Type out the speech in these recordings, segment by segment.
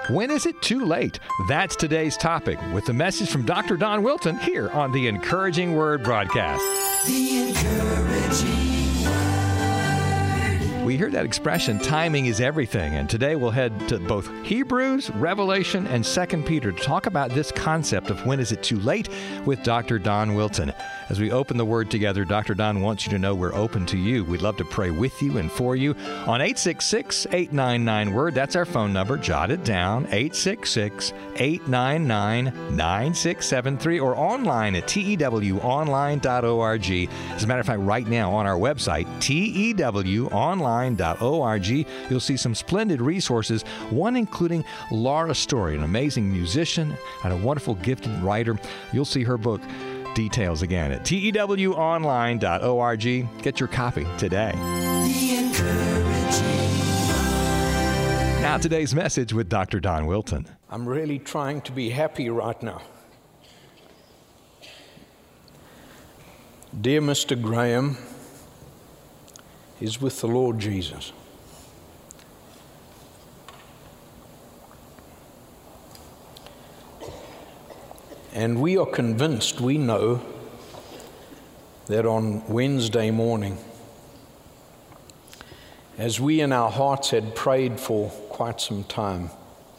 When is it too late? That's today's topic with the message from Dr. Don Wilton here on the Encouraging Word broadcast. The Encouraging Word. We hear that expression, timing is everything, and today we'll head to both Hebrews, Revelation, and 2 Peter to talk about this concept of when is it too late with Dr. Don Wilton. As we open the Word together, Dr. Don wants you to know we're open to you. We'd love to pray with you and for you on 866-899-WORD. That's our phone number. Jot it down, 866-899-9673, or online at tewonline.org. As a matter of fact, right now on our website, tewonline.org, you'll see some splendid resources, one including Laura Story, an amazing musician and a wonderful gifted writer. You'll see her book. Details again at tewonline.org. Get your copy today. Now today's message with Dr. Don Wilton. I'm really trying to be happy right now. Dear Mr. Graham is with the Lord Jesus. And we are convinced, we know, that on Wednesday morning, as we in our hearts had prayed for quite some time,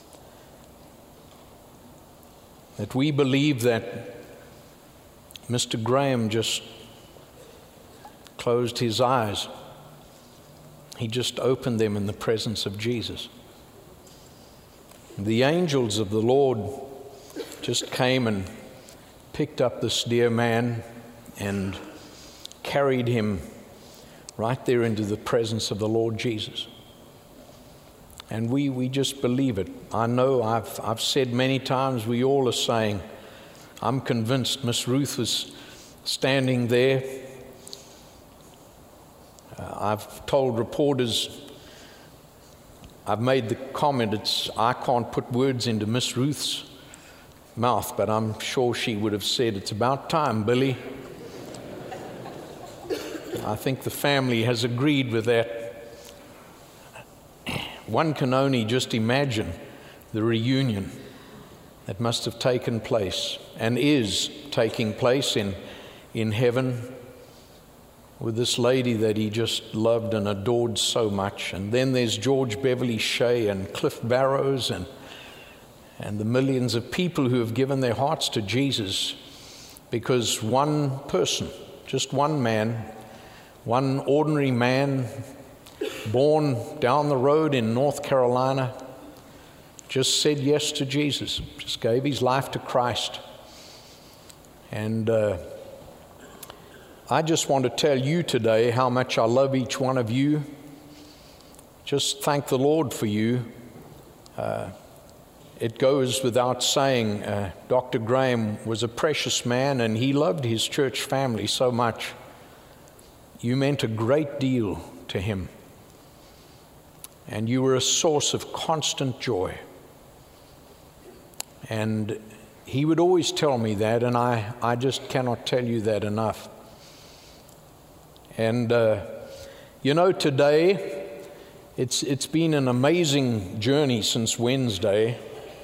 that we believe that Mr. Graham just closed his eyes. He just opened them in the presence of Jesus. The angels of the Lord just came and picked up this dear man and carried him right there into the presence of the Lord Jesus. And we just believe it. I know I've said many times, we all are saying, I'm convinced Miss Ruth was standing there. I've told reporters, I've made the comment, I can't put words into Miss Ruth's mouth, but I'm sure she would have said, it's about time, Billy. I think the family has agreed with that. One can only just imagine the reunion that must have taken place and is taking place in heaven with this lady that he just loved and adored so much. And then there's George Beverly Shea and Cliff Barrows and the millions of people who have given their hearts to Jesus because one person, just one man, one ordinary man born down the road in North Carolina, just said yes to Jesus, just gave his life to Christ. And I just want to tell you today how much I love each one of you. Just thank the Lord for you. It goes without saying, Dr. Graham was a precious man and he loved his church family so much. You meant a great deal to him. And you were a source of constant joy. And he would always tell me that, and I just cannot tell you that enough. And, today, it's been an amazing journey since Wednesday.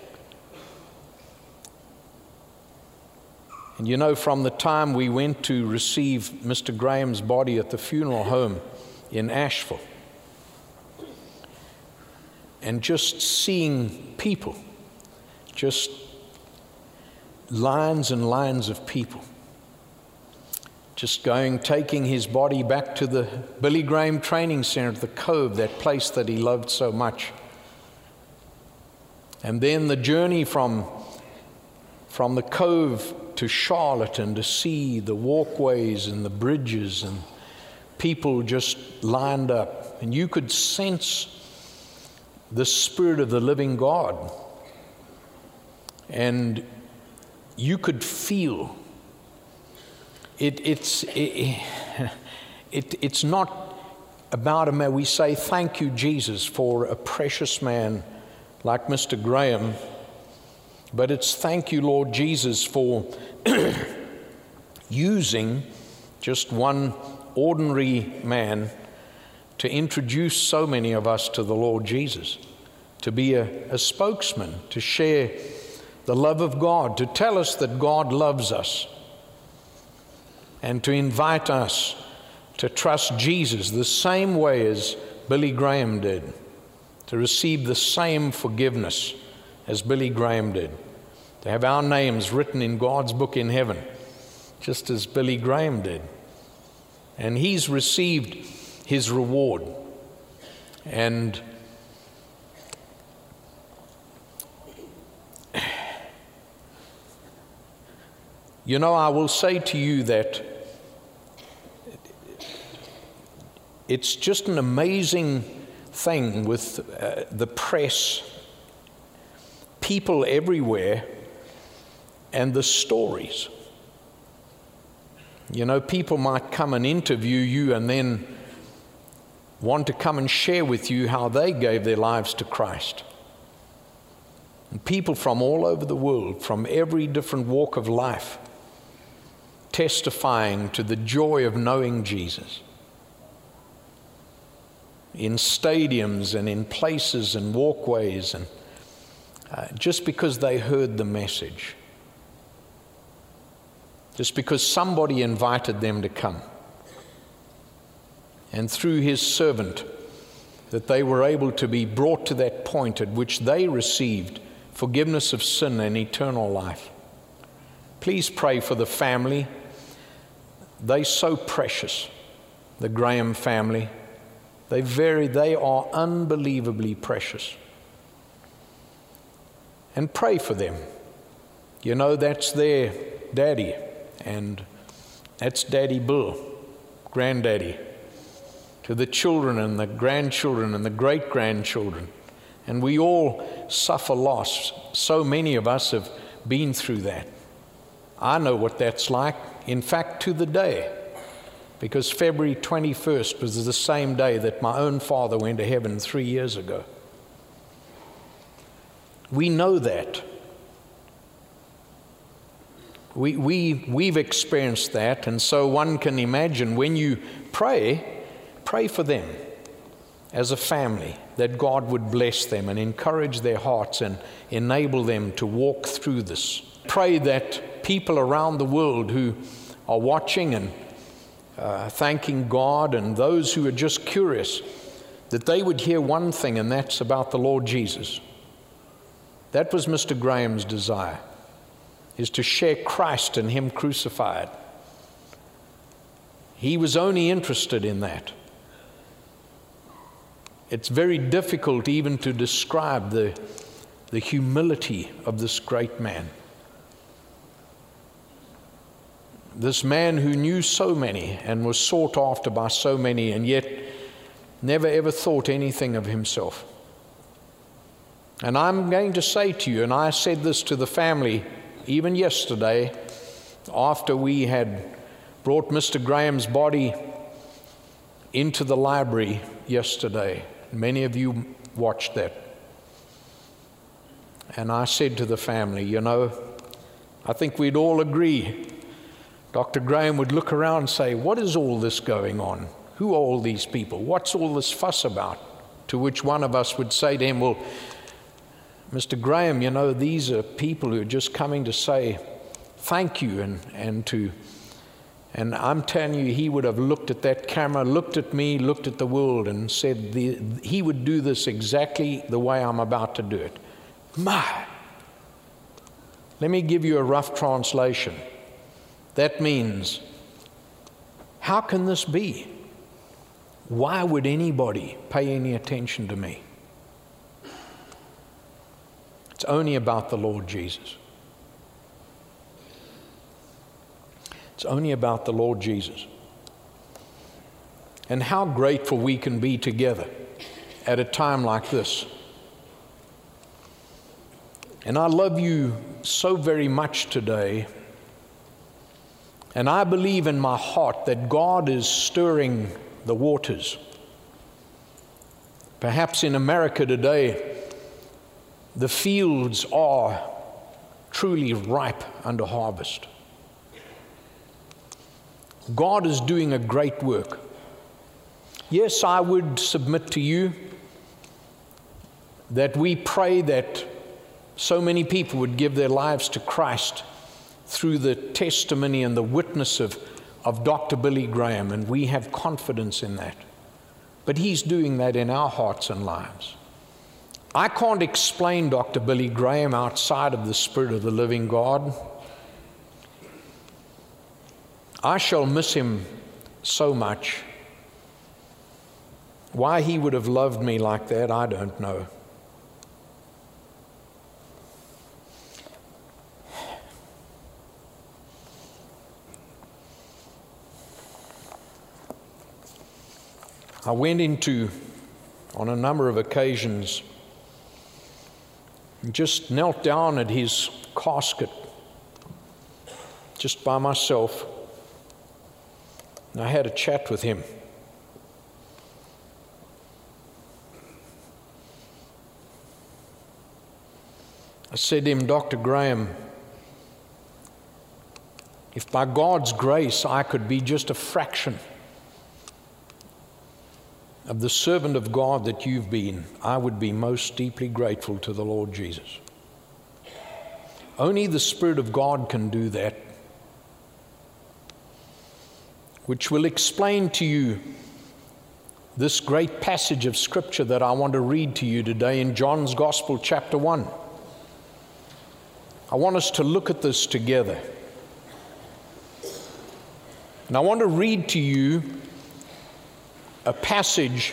And from the time we went to receive Mr. Graham's body at the funeral home in Asheville, and just seeing people, just lines and lines of people, just taking his body back to the Billy Graham Training Center at the Cove, that place that he loved so much. And then the journey from the Cove to Charlotte, and to see the walkways and the bridges and people just lined up. And you could sense the Spirit of the living God. And you could feel it. It's not about a man. We say, thank you, Jesus, for a precious man like Mr. Graham. But it's thank you, Lord Jesus, for using just one ordinary man to introduce so many of us to the Lord Jesus. to be a spokesman, to share the love of God, to tell us that God loves us, and to invite us to trust Jesus the same way as Billy Graham did, to receive the same forgiveness as Billy Graham did, to have our names written in God's book in heaven, just as Billy Graham did. And he's received his reward. And you know, I will say to you that it's just an amazing thing with the press, people everywhere, and the stories. You know, people might come and interview you and then want to come and share with you how they gave their lives to Christ. And people from all over the world, from every different walk of life, testifying to the joy of knowing Jesus. In stadiums and in places and walkways, and just because they heard the message. Just because somebody invited them to come. And through his servant, that they were able to be brought to that point at which they received forgiveness of sin and eternal life. Please pray for the family. They're so precious, the Graham family. They are unbelievably precious. And pray for them. You know, that's their daddy, and that's Daddy Bill, granddaddy, to the children and the grandchildren and the great-grandchildren. And we all suffer loss. So many of us have been through that. I know what that's like, in fact, to the day, because February 21st was the same day that my own father went to heaven 3 years ago. We know that. We've experienced that, and so one can imagine when you pray for them as a family, that God would bless them and encourage their hearts and enable them to walk through this. Pray that people around the world who are watching and thanking God, and those who are just curious, that they would hear one thing, and that's about the Lord Jesus. That was Mr. Graham's desire, is to share Christ and Him crucified. He was only interested in that. It's very difficult even to describe the humility of this great man. This man who knew so many and was sought after by so many, and yet never ever thought anything of himself. And I'm going to say to you, and I said this to the family even yesterday, after we had brought Mr. Graham's body into the library yesterday. Many of you watched that. And I said to the family, you know, I think we'd all agree. Dr. Graham would look around and say, what is all this going on? Who are all these people? What's all this fuss about? To which one of us would say to him, well, Mr. Graham, you know, these are people who are just coming to say thank you, and I'm telling you, he would have looked at that camera, looked at me, looked at the world, and said he would do this exactly the way I'm about to do it. My! Let me give you a rough translation. That means, how can this be? Why would anybody pay any attention to me? It's only about the Lord Jesus. It's only about the Lord Jesus. And how grateful we can be together at a time like this. And I love you so very much today. And I believe in my heart that God is stirring the waters. Perhaps in America today, the fields are truly ripe unto harvest. God is doing a great work. Yes, I would submit to you that we pray that so many people would give their lives to Christ through the testimony and the witness of Dr. Billy Graham, and we have confidence in that. But he's doing that in our hearts and lives. I can't explain Dr. Billy Graham outside of the Spirit of the living God. I shall miss him so much. Why he would have loved me like that, I don't know. I went into, on a number of occasions, and just knelt down at his casket, just by myself, and I had a chat with him. I said to him, Dr. Graham, if by God's grace I could be just a fraction of the servant of God that you've been, I would be most deeply grateful to the Lord Jesus. Only the Spirit of God can do that, which will explain to you this great passage of Scripture that I want to read to you today in John's Gospel, chapter 1. I want us to look at this together. And I want to read to you a passage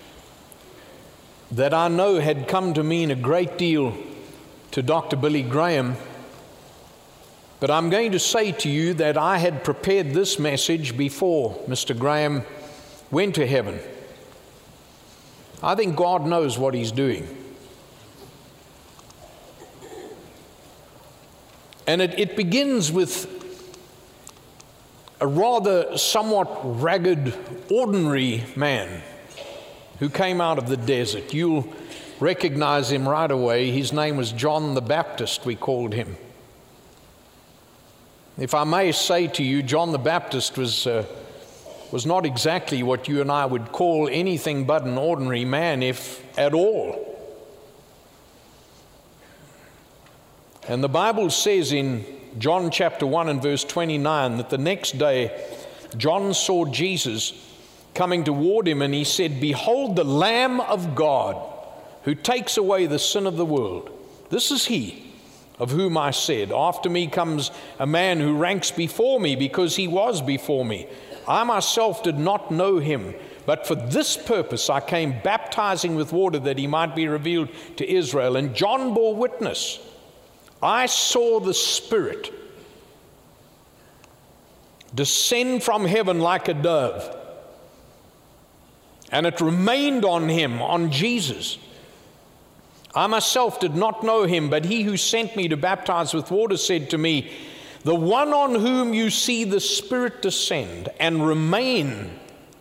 that I know had come to mean a great deal to Dr. Billy Graham, but I'm going to say to you that I had prepared this message before Mr. Graham went to heaven. I think God knows what He's doing. And it begins with a rather somewhat ragged, ordinary man who came out of the desert. You'll recognize him right away. His name was John the Baptist, we called him. If I may say to you, John the Baptist was not exactly what you and I would call anything but an ordinary man, if at all. And the Bible says in John chapter 1 and verse 29 that the next day John saw Jesus coming toward him, and he said, "Behold the Lamb of God who takes away the sin of the world. This is he of whom I said, after me comes a man who ranks before me, because he was before me. I myself did not know him, but for this purpose I came baptizing with water, that he might be revealed to Israel." And John bore witness, "I saw the Spirit descend from heaven like a dove, and it remained on him," on Jesus. "I myself did not know him, but he who sent me to baptize with water said to me, the one on whom you see the Spirit descend and remain,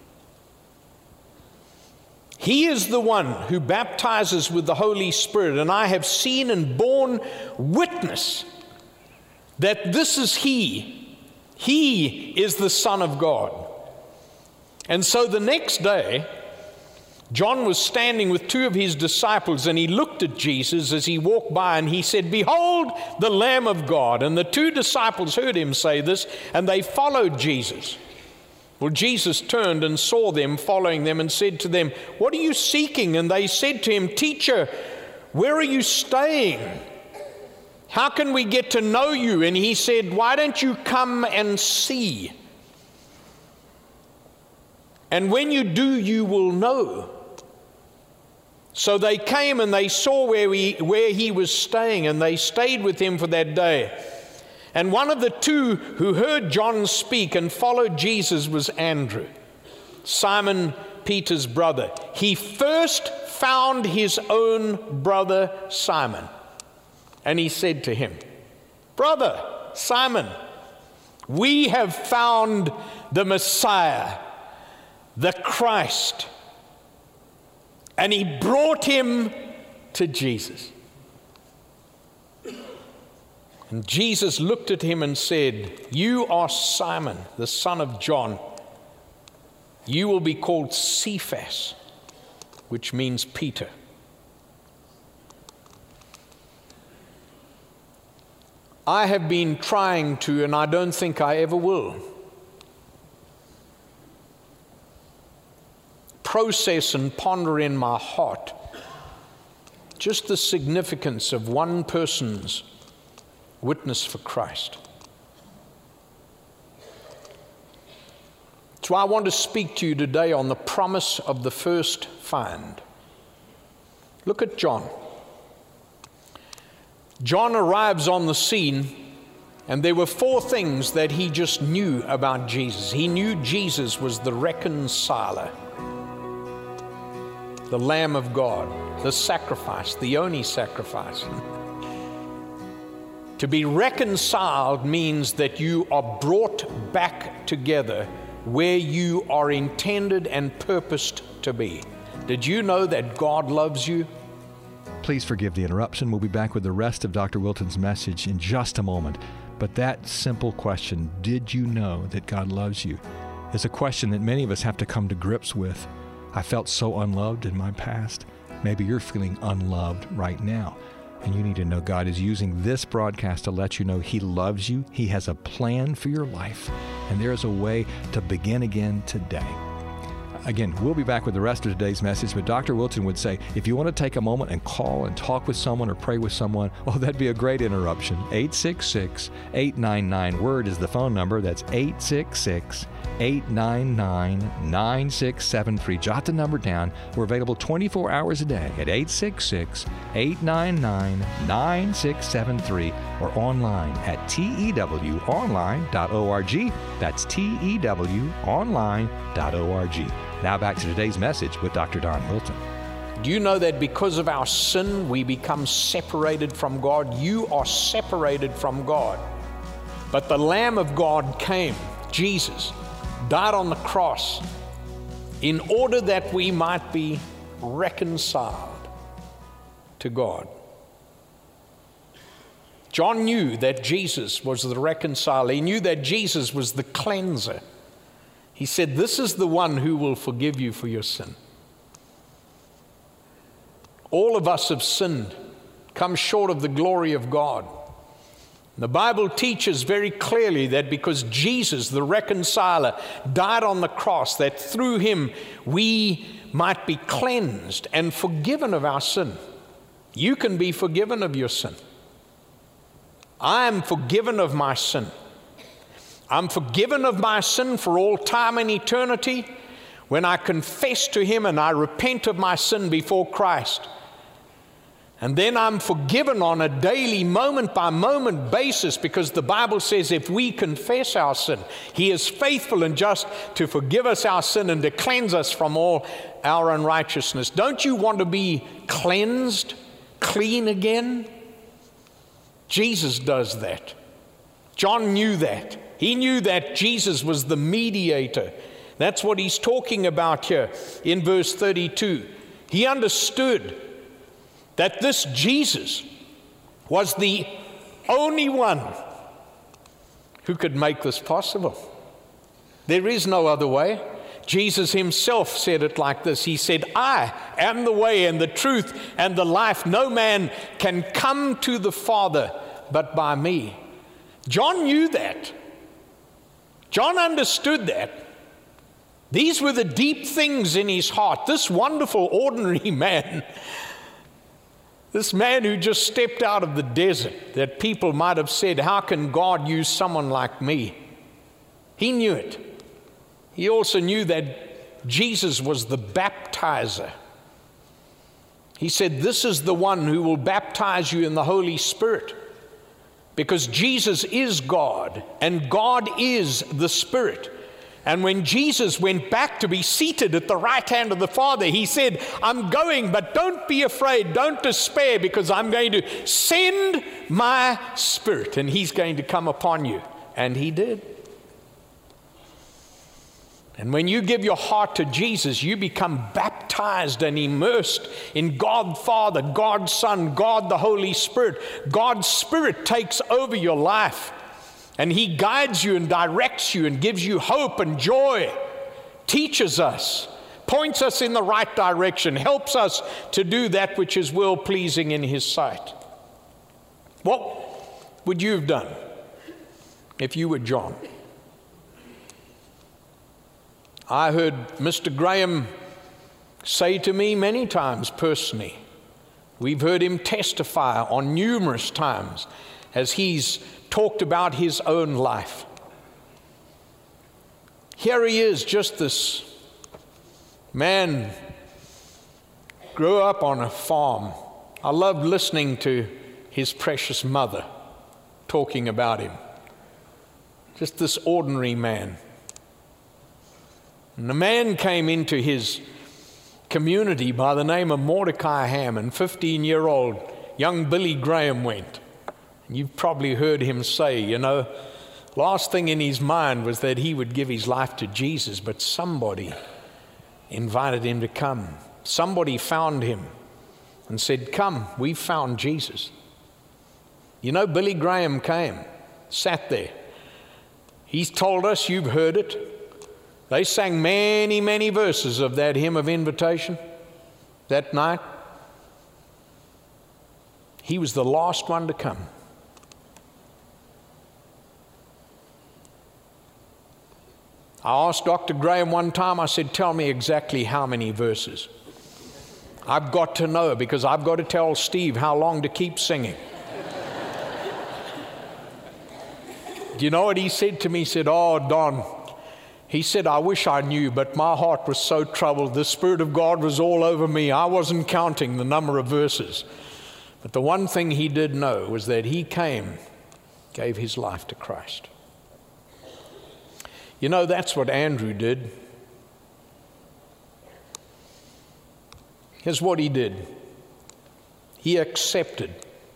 he is the one who baptizes with the Holy Spirit. And I have seen and borne witness that this is he. He is the Son of God." And so the next day, John was standing with two of his disciples, and he looked at Jesus as he walked by, and he said, "Behold the Lamb of God." And the two disciples heard him say this, and they followed Jesus. Well, Jesus turned and saw them following them and said to them, "What are you seeking?" And they said to him, "Teacher, where are you staying? How can we get to know you?" And he said, "Why don't you come and see? And when you do, you will know." So they came and they saw where he was staying, and they stayed with him for that day. And one of the two who heard John speak and followed Jesus was Andrew, Simon Peter's brother. He first found his own brother Simon, and he said to him, "Brother Simon, we have found the Messiah, the Christ." And he brought him to Jesus. And Jesus looked at him and said, "You are Simon, the son of John. You will be called Cephas," which means Peter. I have been trying to, and I don't think I ever will, process and ponder in my heart just the significance of one person's witness for Christ. So I want to speak to you today on the promise of the first find. Look at John. John arrives on the scene, and there were 4 things that he just knew about Jesus. He knew Jesus was the reconciler, the Lamb of God, the sacrifice, the only sacrifice. To be reconciled means that you are brought back together where you are intended and purposed to be. Did you know that God loves you? Please forgive the interruption. We'll be back with the rest of Dr. Wilton's message in just a moment. But that simple question, did you know that God loves you, is a question that many of us have to come to grips with. I felt so unloved in my past. Maybe you're feeling unloved right now. And you need to know God is using this broadcast to let you know He loves you. He has a plan for your life. And there is a way to begin again today. Again, we'll be back with the rest of today's message, but Dr. Wilton would say, if you want to take a moment and call and talk with someone or pray with someone, oh, that'd be a great interruption. 866-899-WORD is the phone number. That's 866-899-9673. Jot the number down. We're available 24 hours a day at 866-899-9673 or online at tewonline.org. That's tewonline.org. Now back to today's message with Dr. Don Wilton. Do you know that because of our sin, we become separated from God? You are separated from God. But the Lamb of God came, Jesus, died on the cross in order that we might be reconciled to God. John knew that Jesus was the reconciler. He knew that Jesus was the cleanser. He said, this is the one who will forgive you for your sin. All of us have sinned, come short of the glory of God. The Bible teaches very clearly that because Jesus, the reconciler, died on the cross, that through Him we might be cleansed and forgiven of our sin. You can be forgiven of your sin. I am forgiven of my sin. I'm forgiven of my sin for all time and eternity when I confess to Him and I repent of my sin before Christ. And then I'm forgiven on a daily, moment-by-moment basis, because the Bible says if we confess our sin, He is faithful and just to forgive us our sin and to cleanse us from all our unrighteousness. Don't you want to be cleansed, clean again? Jesus does that. John knew that. He knew that Jesus was the mediator. That's what he's talking about here in verse 32. He understood that this Jesus was the only one who could make this possible. There is no other way. Jesus Himself said it like this. He said, I am the way and the truth and the life. No man can come to the Father but by me. John knew that. John understood that. These were the deep things in his heart. This wonderful, ordinary man, this man who just stepped out of the desert, that people might have said, how can God use someone like me? He knew it. He also knew that Jesus was the baptizer. He said, this is the one who will baptize you in the Holy Spirit. Because Jesus is God, and God is the Spirit. And when Jesus went back to be seated at the right hand of the Father, He said, I'm going, but don't be afraid, don't despair, because I'm going to send my Spirit, and He's going to come upon you. And He did. And when you give your heart to Jesus, you become baptized and immersed in God Father, God Son, God the Holy Spirit. God's Spirit takes over your life, and He guides you and directs you and gives you hope and joy, teaches us, points us in the right direction, helps us to do that which is well-pleasing in His sight. Well, would you have done if you were John? I heard Mr. Graham say to me many times personally, we've heard him testify on numerous times as he's talked about his own life. Here he is, just this man, grew up on a farm. I loved listening to his precious mother talking about him. Just this ordinary man. And a man came into his community by the name of Mordecai Ham, and 15-year-old young Billy Graham went. And you've probably heard him say, last thing in his mind was that he would give his life to Jesus, but somebody invited him to come. Somebody found him and said, come, we've found Jesus. Billy Graham came, sat there. He's told us, you've heard it. They sang many, many verses of that hymn of invitation that night. He was the last one to come. I asked Dr. Graham one time, I said, tell me exactly how many verses. I've got to know because I've got to tell Steve how long to keep singing. Do you know what he said to me? He said, oh, Don, he said, I wish I knew, but my heart was so troubled. The Spirit of God was all over me. I wasn't counting the number of verses. But the one thing he did know was that he came, gave his life to Christ. That's what Andrew did. Here's what he did. He accepted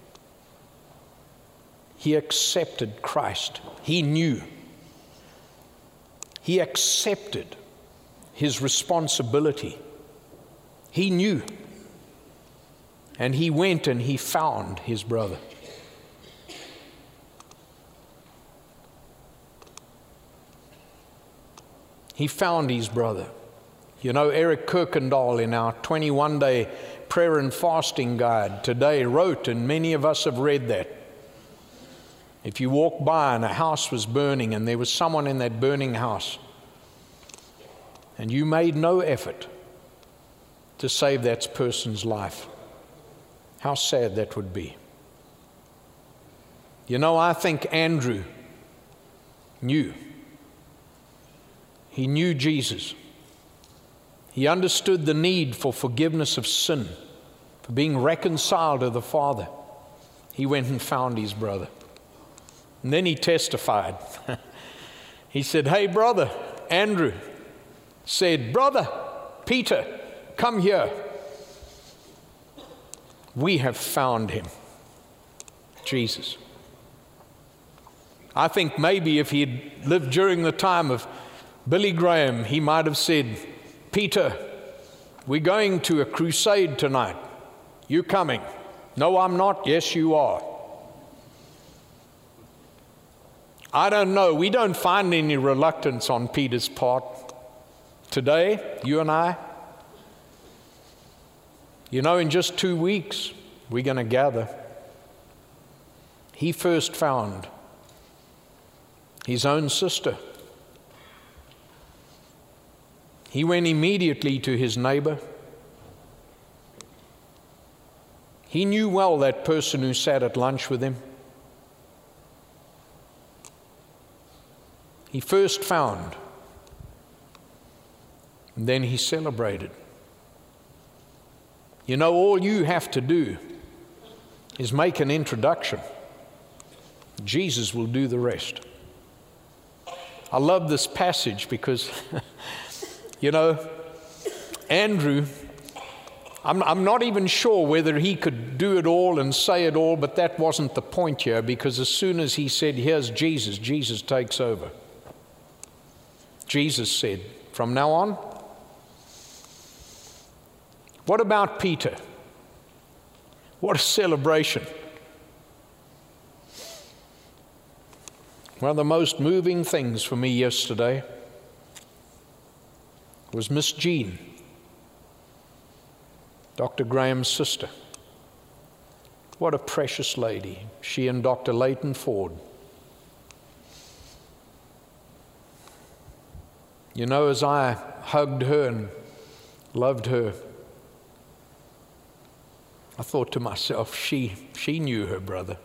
Christ. He knew. He accepted his responsibility. He knew. And he went and he found his brother. He found his brother. Eric Kirkendall in our 21-day prayer and fasting guide today wrote, and many of us have read that. If you walked by and a house was burning and there was someone in that burning house and you made no effort to save that person's life, how sad that would be. I think Andrew knew. He knew Jesus. He understood the need for forgiveness of sin, for being reconciled to the Father. He went and found his brother. And then he testified. He said, hey, brother, Andrew said, brother, Peter, come here. We have found him, Jesus. I think maybe if he had lived during the time of Billy Graham, he might have said, Peter, we're going to a crusade tonight. You coming? No, I'm not. Yes, you are. I don't know. We don't find any reluctance on Peter's part today, you and I. In just 2 weeks, we're going to gather. He first found his own sister. He went immediately to his neighbor. He knew well that person who sat at lunch with him. He first found, and then he celebrated. All you have to do is make an introduction. Jesus will do the rest. I love this passage because, Andrew, I'm not even sure whether he could do it all and say it all, but that wasn't the point here, because as soon as he said, here's Jesus, Jesus takes over. Jesus said, from now on, what about Peter? What a celebration. One of the most moving things for me yesterday was Miss Jean, Dr. Graham's sister. What a precious lady, she and Dr. Leighton Ford. You know, as I hugged her and loved her, I thought to myself, she knew her brother.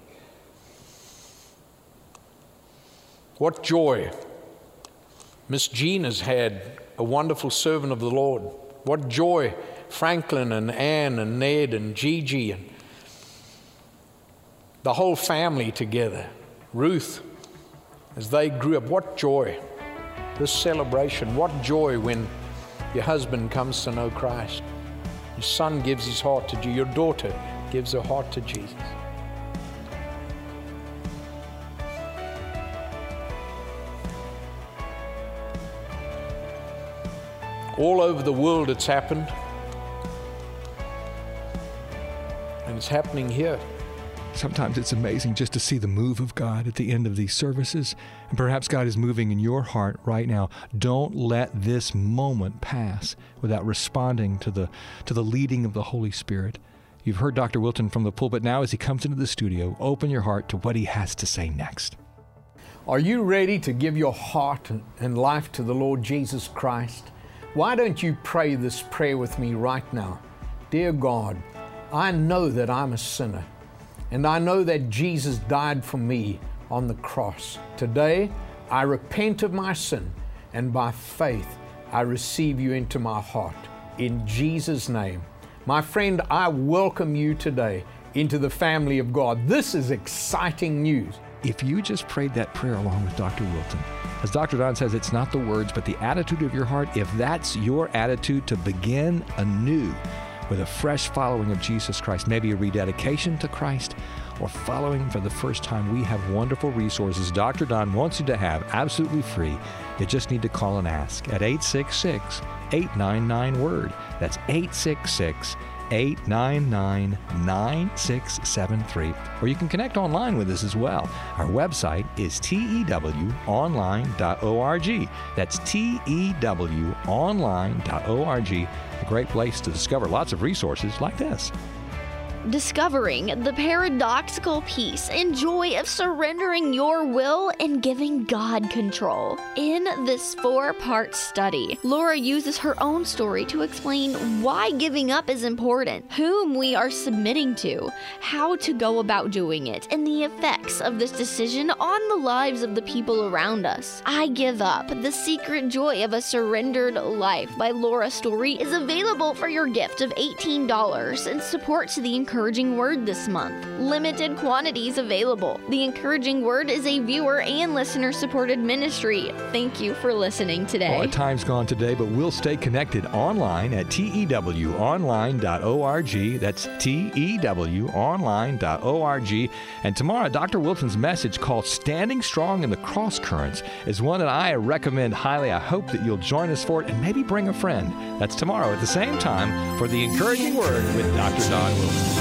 What joy Miss Jean has had, a wonderful servant of the Lord. What joy Franklin and Ann and Ned and Gigi and the whole family together. Ruth, as they grew up, what joy. This celebration, what joy when your husband comes to know Christ. Your son gives his heart to Jesus. Your daughter gives her heart to Jesus. All over the world it's happened. And it's happening here. Sometimes it's amazing just to see the move of God at the end of these services. And perhaps God is moving in your heart right now. Don't let this moment pass without responding to the leading of the Holy Spirit. You've heard Dr. Wilton from the pulpit. Now as he comes into the studio, open your heart to what he has to say next. Are you ready to give your heart and life to the Lord Jesus Christ? Why don't you pray this prayer with me right now? Dear God, I know that I'm a sinner. And I know that Jesus died for me on the cross. Today, I repent of my sin, and by faith, I receive you into my heart. In Jesus' name. My friend, I welcome you today into the family of God. This is exciting news. If you just prayed that prayer along with Dr. Wilton, as Dr. Don says, it's not the words, but the attitude of your heart. If that's your attitude to begin anew, with a fresh following of Jesus Christ, maybe a rededication to Christ, or following for the first time, we have wonderful resources Dr. Don wants you to have absolutely free. You just need to call and ask at 866-899-WORD. That's 866-899-9673. Or you can connect online with us as well. Our website is tewonline.org. That's tewonline.org. A great place to discover lots of resources like this. Discovering the paradoxical peace and joy of surrendering your will and giving God control. In this 4-part study, Laura uses her own story to explain why giving up is important, whom we are submitting to, how to go about doing it, and the effects of this decision on the lives of the people around us. I Give Up, The Secret Joy of a Surrendered Life by Laura Story is available for your gift of $18 and support to the Encouraging Word this month. Limited quantities available. The Encouraging Word is a viewer and listener-supported ministry. Thank you for listening today. Well, time's gone today, but we'll stay connected online at tewonline.org. That's tewonline.org. And tomorrow, Dr. Wilton's message called Standing Strong in the Cross Currents is one that I recommend highly. I hope that you'll join us for it and maybe bring a friend. That's tomorrow at the same time for the Encouraging Word with Dr. Don Wilton.